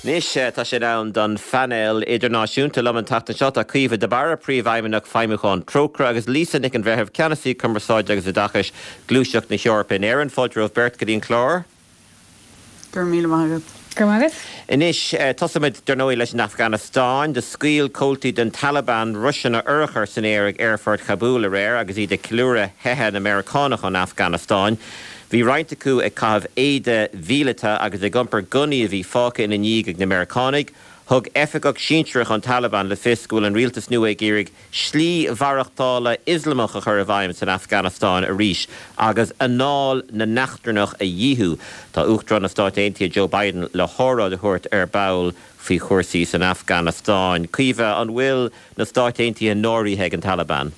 Nis tá sé an don fanel idirnáisiúnta le an tatan seo a cuomh de bara príomhhaimimeach feimimeáin trocra agus lísa nic an bheitheh ceanasí cumrasáid agus a dachas glúiseach na Seorpa in éan fáilteoh Bert go dtíon chlár. Gur míle maigad. Gur maigad? Inis tosamid darnóí leis in Afghanistáin, de scuil cóltaí den Taliban Russian urchar san éirigh Airfort Kabul a réir agus iad de clúra hethe na Americánach an Afghanistáin. Bhí roiinte acu ag caibh éide bhílata agus ag gumpar gunnaí a bhí fáca ina níigh na Americánaigh, thug efigach síntreach an Taliban le fiscúil an rialtas nua ag iarigh slí bharachtála islamach a chur a bhaim san Afghanistáin a ríis, agus anáil na nachtarnach a dhíthú. Tá uachtarán na Stáit Aontaithe Joe Biden le thóráid a thuirt ar bail faoi chóirsaí san Afghanistáin. Cuimhe an bhfuil na Stáit Aontaithe nóirithe an Taliban.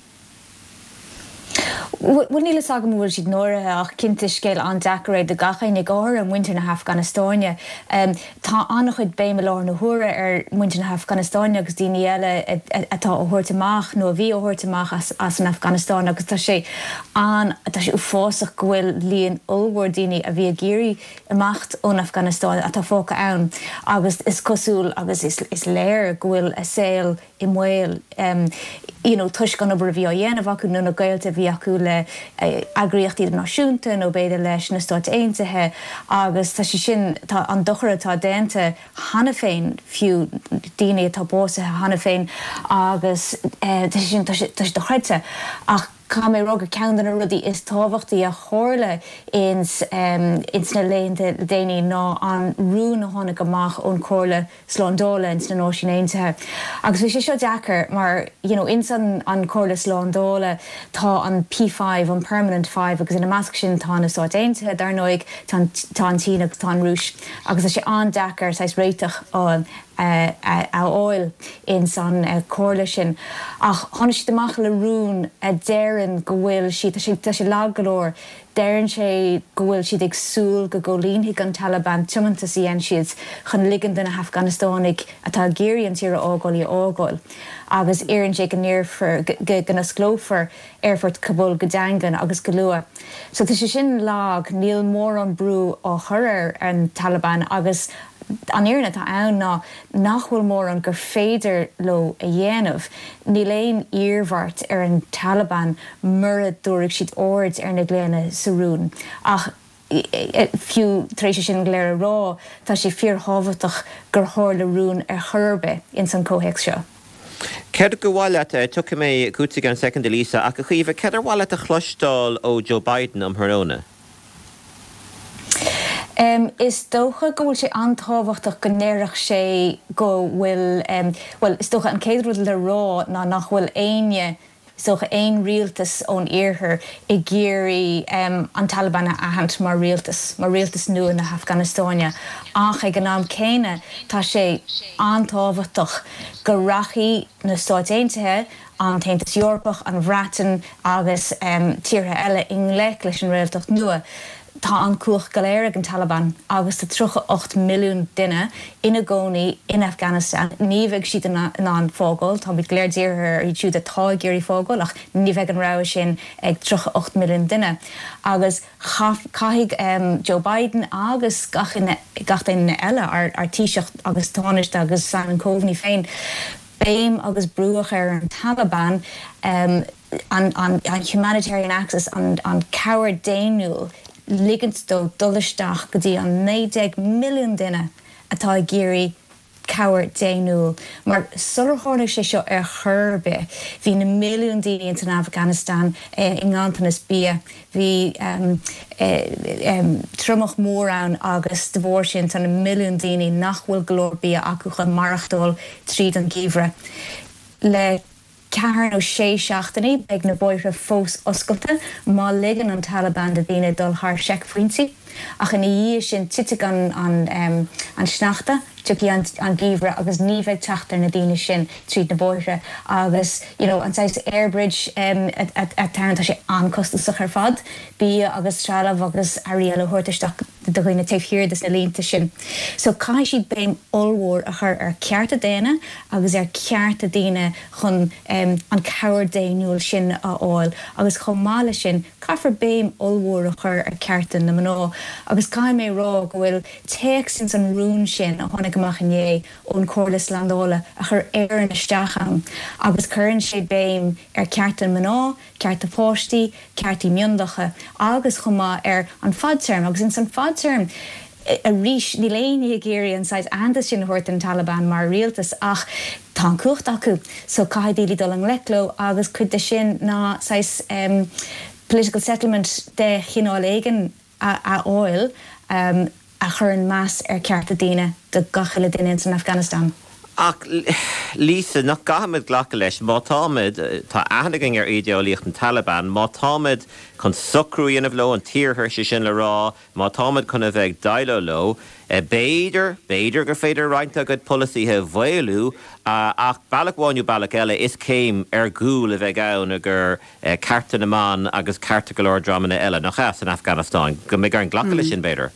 Níl sagam bhfuil siad nóra ach cinnte scéil an decoraid de gachain ag áir an muintir na Afganastáine. Tá annach chuid béim leir na thuaire ar muintir na Afganastáine agus daoine eile atá ó thuirt amach nó a bhí ó thuirt amach as an Afganastáin agus tá sé ú fásach go bhfuil líon ulmhór daoine a bhí a géirí amacht ón Afganastáin atá fóca ann agus is cosúil agus is léir go bhfuil a saoil i mhail tuis gan obair a bhí á dhéanamh acu nó na gailte bhí acu le agriochtaí náisiúnta nó beidir leis na Stáit Aontaithe agus tá sin tá an dochar atá déanta hana féin fiú daoine atá bósathe hana féin agus tá sin do chreite ach cá mé rug a ceann na rudí is tábhachtaí a chóirle ins na léonnta déanaí ná an rún a tháinig amach ón chóirle slándála ins na Náisiún Aontaithe. Agus bhí sé seo deacair mar insan an chóirle slándála tá an P5 an Permanent 5 agus ina measc sin tá na Stáit Aontaithe dar nóig tá an tí agus tá an rúis agus sé an deacair sais réiteach an a oil in san cóirle sin. Ach tháinig siad amach le rún a déireann go bhfuil siad tá sé lágalóir déireann sé go bhfuil siad ag súil go líonthaigh an Taliban tuimanta síon siad chun ligean na Afganastánaigh atá géiríonn tíar ágáil í ágáil. Agus éireann sé go níorfar gona sglófar Airfort Kabul go dangan agus go lua. So tá sé sin lag níl mór an brú ó thuir an Taliban agus an éirna tá ann ná nachhfuil mór an gur féidir lo a dhéanamh, ní léon íormhart ar an Taliban murad dúirigh siad ord ar na gléanna sa rún. Ach fiú tréise sin léir rá tá sé fíorthábhaach gur thóir le rún ar churbe in san cóhéic seo. Ceidir go bhhaile tucha mé cútaigh an second Lísa ach a chuomh ceidir bhhaile a chluistáil ó Joe Biden am thróna. Is dócha go bhfuil sé antábhachtach go néireach sé go bhfuil is dócha an céadrúd le rá ná nach bhfuil aine socha éon rialtas ón iarthar I géirí an Taliban a hant mar rialtas nua na Afganastáine. Ach ag an am céine tá sé antábhachtach go rachaí na Stáit Aontaithe an Taontas Eorpach an bhreatain agus tíortha eile inglech leis an réaltacht nua. Tá an cuach galéirigh an Taliban agus tá 8 milliún duine ina gcónaí in Afghanistan. Ní bheidh siad in an fágáil, tá bit léirdíorthar I dtúd atá géirí fágáil ach ní bheidh an rá sin ag 8 milliún duine. Agus caithfidh Joe Biden agus gachtainna eile ar tíiseacht agus tánaiste agus Simon Coveney féin. Béim agus brúach ar an Taliban an humanitarian access an cabhair déanúil ligand dullisteach go dtí an 90 milliún duine atá géirí cabhair déanúil. Mar sulartháinig sé seo ar churbe. Bhí na milliún daoine in Afghanistan I ngantanas bia. Bhí trumach mór ann agus de bhór sin tan na milliún daoine nach bhfuil glór bia acu chun marachtáil tríd an gíomhre. Le cearan ó 6 ag na bóithre fós oscailta má ligean an Taliban de daoine dul thar seicphointí ach in dhí sin tiite an sneachta tuí an gíomhre agus ní bheidh teachtar na daoine sin tríd na bóithre agus an sais airbridge a taranta sé ancostasach ar fad bí agus trealamh agus aíal a thuirtaisteach de roiine taobhhiúdas na línta sin. So cai siad béim olmhór a chur ar cearta déine agus ar cearta daine chun an cabhair déanúil sin a fháil, agus chomála sin caithfar béim olmhór a chur ar cearta na mná, agus cai mé rá go bhfuil teachsins an rún sin a tháinig amach inné ón Comhairle Slandála a chur éan isteachán, agus churann sé béim ar cearta mná, cearta póistí, ceartaí miondacha, agus chumá ar an fadterm, agus in san fadterm a rís ní léine a géirí an sais andas sin thuirt an Taliban mar rialtas ach tá cuacht acu, so caidílí dul an lecló agus chud de sin ná sais political settlement de chinál éigen a oil a chur an mass ar cearta daine de gachaile duine in Afghanistan. Ach, Lisa, nach gahamid ghlacha leis, má támid tá aithnegang ar ideolaíocht an Taliban, má támid chun socrú inmh lo an tíorthir sin le rá, má támid chun a bheith daile lo, béidir gur féidir roinnta go policíthe bhhéilú, ach bailachháinú bailach eile is céim ar gúil a bheith ann gur carta na man agus carta go leor dramana eile nach chas in Afghanistan, go mé gur an ghlacha leis sin béidir.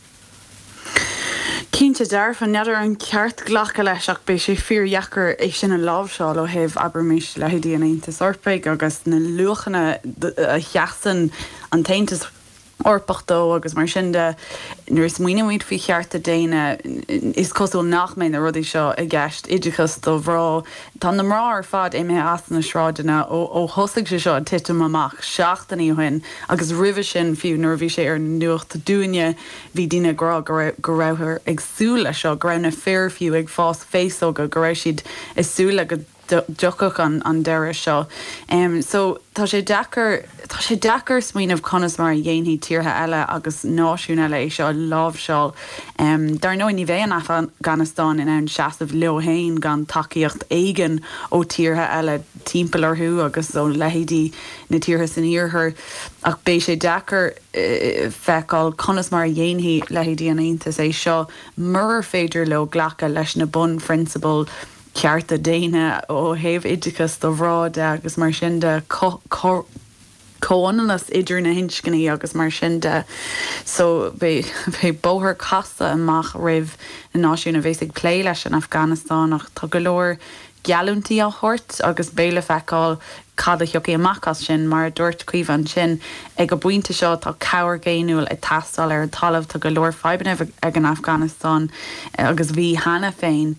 Cínte dearfan neidir an ceart ghlacha leis ach bé sé fíorheachar é sin an lábhseáil ó thaobh Abermis leithidí an Aontas Orpaig agus na luachanna a cheasan an taontas orpachtó agus mar sin de nuair is muoinemuid faoi chearta déine is cosúil nach mé na rudaí seo i gceist idirchas do bhrá tá na mrá ar fad é mé as na sráidena ó thosaigh sé seo titim amach seachtaí chuin agus ribh sin fiú nuair bhí sé ar nuachta dúine bhí duine grá go raibhthar agsúla seo go raibh na fearfiú ag fás féasóga go raibh siad isúla go deochach an deire seo. So tá sé dechar smaoinmh conas mar dhéanaí tíortha eile agus náisiún eile é seo lábhseáil. Dar nó ní bheith an Afghanistan in ann seaamh leohéin gan takeíocht éigen ó tíortha eile timpeall orthú agus ó leithidí na tíortha san iarthar ach bé sé dechar feicáil conas mar dhéanaí leithidí an Aontas é seo mur féidir le ghlacha leis na bun principal cearta déine ó thaobh idicus do bhráide agus mar sin de cóanalas idir na hinscinnaí agus mar sin de so bé bóthar casa amach roimh na náisiúna bhés ag plé leis an Afghanistan ach tá go leor gealúntaí a thuirt agus béle feicáil cad a thiocfaí amachchas sin mar dúirt cuimh an sin ag go buinte seo tá cabhair géanúil i tastáil ar an talamh tá go leor faibanamh ag an Afghanistan agus bhí hena féin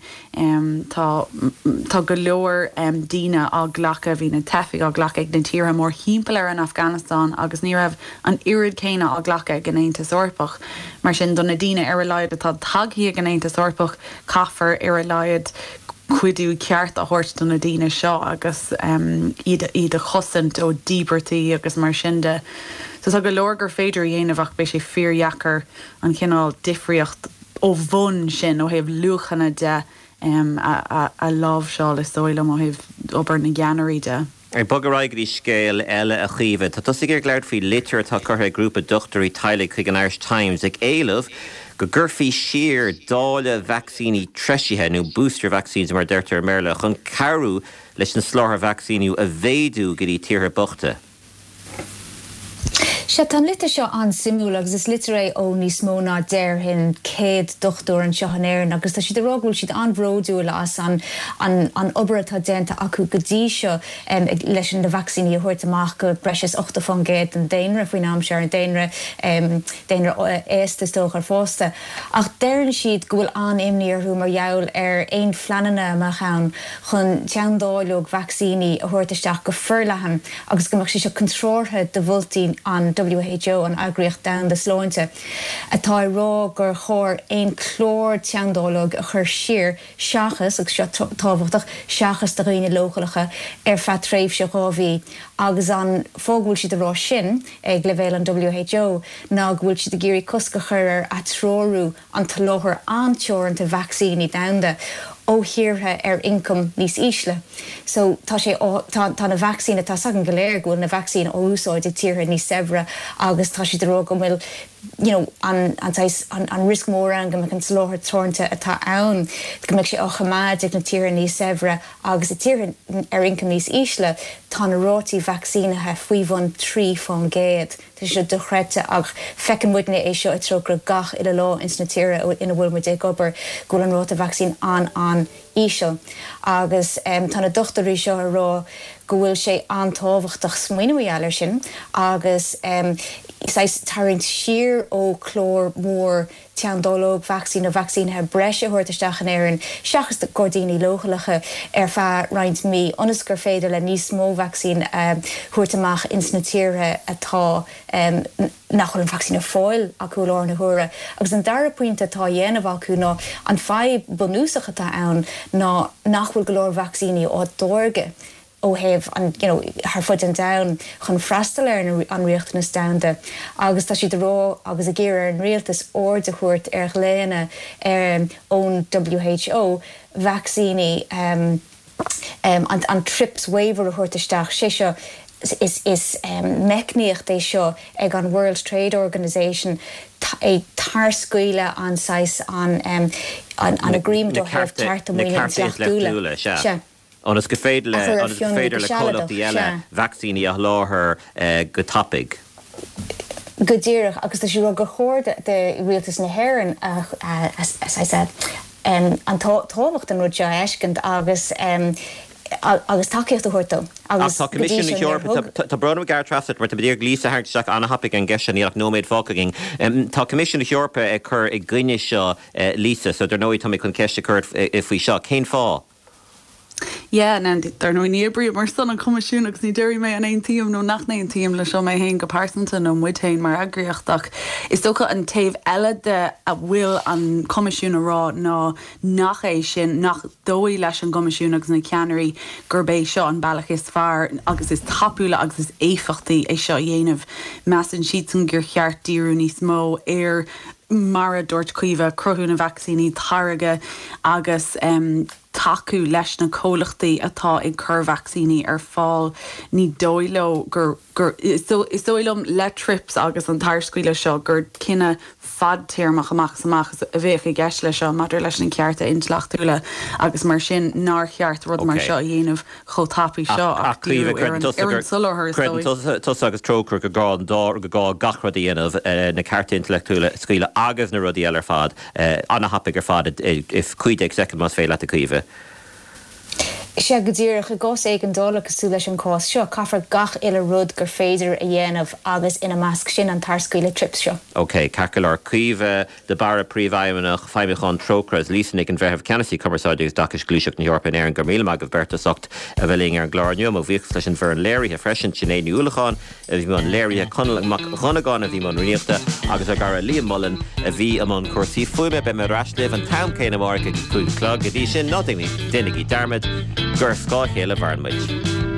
tá go leor daoine á ghlacha bhí na tefiigh á ghlacha ag na tíortha mór thimpeall ar an Afghanistan agus ní raibh an irid céine á ghlacha ag an Aontas Orpach mar sin donna daoine ar a leiad atá tagthaí ag an Aontas Orpach caithfar ar a leiad cuidú ceart a thuirt donna daoine seo agus iad a chosint ó díbertaí agus mar sin de. So tá go leor gur féidir dhéanamh ach bé sé fíorheachar an cinál difriocht ó bhun sin ó thaobh luachanna de a lábhseáil is dóilem ó thaobh obair na geanairí de. Ar bogaráigrí scéal eile a chiomh, tá tosaigh ar gléir faoi litir tá chutha grúpa dochtarí tailig chuig an Irish Times ag éileamh go gurfaí siar dála vaccíní treisithe nó booster vaccines mar deirtar merle chun carú leis na sláthair vaccíniú a bhéadú go dtí tíortha bochta. Se tan lite seo an simú agus is litré ó níos mó ná déir hin céad dochtú an seochanéir agus tá si de rágúil siad an bhródú as an obair tá dénta acu go dtí seo leis an de vaccíní a thuirt amach go breis 8 fangéad an déanre faoin am sear an déanre éastas tóch ar fásta. Ach déirn siad go bhfuil an imníorthú mar jaall ar ein flanana mar chan chun teandáilog vaccíní a thuirtaisteach go furlahan agus go si seo contrórthe de bhultín an WHO an agriocht down de sláinte. Atá rá gur chóir ein chlór teandólog a chur siar seachas agus tábhachtach seachas de riine localacha ar feadh tréimh se gábhí agus an fóghúil si de rá sin ag levéil an WHO ná bhfuil si de géirí cosca chur a tróú an talóthar anteoranta vaccíní damda ó hiortha ar income níos ísle. So tá sé tá na vaccína tá sagan go léir gohfuil na vaccín ó úsáid ag tíortha níos sebhra agus tá si de rá go bhfuil an risk mór an go me can slóthir tornta atá ann go meid sé ó chamáid ag na tíre níos sévre agus i tíre ar income níos ísle tá na rótaí vaccínathe faoimhán 3 fón géad. Tá sé dochreite ag fecin muidna é seo i trogra gach ile lá ins na tíre ina bhfuil mu ag obair gúil an róta vaccín an ísio. Agus tá na dochtarí seo rá go bhfuil sé antáhachtach smaoinmhaí eile sin agus tarint siar ó chlór mór teandólóg vaccín a vaccínathe breise thuirtaisteach an éireann seachas de gordíní lóchalacha ar feadh roinnt mí ionas gur féidir le níos mó vaccín thuirtamach ins na tíre atá nachfuil an vaccín a fáil acu lár na thuaire. Agus an dara puinte atá dhéanamh acu ná an feidh bonúsach atá ann ná nachfuil go leor vaccíní á dórge. ó heh an haar fud an down chun freistal an riochtnas downde. Agus tá si de rá agus a géir an réaltas orde chuirt ar léine ón WHO vaccíní an trips waiver a chuirtaisteach sé seo is mecníocht é seo ag an World Trade Organization é tarscuile an sais an agreement ó heh tarta muoine Onas go féidir le cholachtaí eile vaccíní a láthair go tapig. Go ddíireach agus tá siú go chóir de rialtas na hÉireann as I said an táhacht an rud eiscint agus takeíocht a chuirtó. Tá Comisiún Europe tá brona gar trasad mar bdír glísa hartteach anna hapig an geisio níach nóméid fácagin. Tá Comisiún Europe chur ag gcuine seo lísa, so der nóí tá chun ceiste chuirt if bhí seo cén fá. Yeah, and dar no níbrí mar san an comisiún agus ní deirí mé an ein tíam nó nach na ein tíam le seo mé hén go pásananta nó mutain mar agriochtach. Is tócha an taobh eile de a bhfuil an comisiún rá ná nach é sin nach dóí leis an comisiún agus na ceanirí gur bé seo an bailach is fearr agus is tapúla agus is éifachtaí é seo dhéanamh meas an siad gur cheart díú níos mó ar mara dúirt cuimhe crothú na vaccíní tarige agus taú leis na cólachtaí atá ag chur vaccíní ar fáil ní dóileo gur is dóilem le trips agus an tarscuile seo gur cinenne fad tíirmach amach a bheith i gceis lei seo maidir leis an cearta intlachtúile agus mar sin ná cheart rud mar seo dhéanamh chotápaí seo tus agus trócur go gáin dá go gá gachra dhéanamh na cearta intellectúile scuile agus na rudí eile fad anna hapig ar fad if cuid ag second mas féile a cuimhe. sé go dtíreach a gás ag an dóla cosú leis an cás seo caithfar gach ile rud gur féidir a dhéanamh agus ina measc sin an tarscuile trips seo. Ok, cacalar cuimhe de bara príomhhaimneach feimimechan trocras lísannig an bheitheh ceanasí commerceáidegus dachas glúiseach na Europa ar an gur míle mag bhberta socht a bhfuing ar an gláirnium a bhíoch leis an bhar an léirithe freisin sinné úlachán a bhí man léirithe chunagáin a bhí man riíochta agus a gar a líam mullen a bhí am an cuasaí fuime be mar raslih an tam céine marca chuig clog a dí sin nádingní dénig í darmid gur scáil chéile bharnmuid.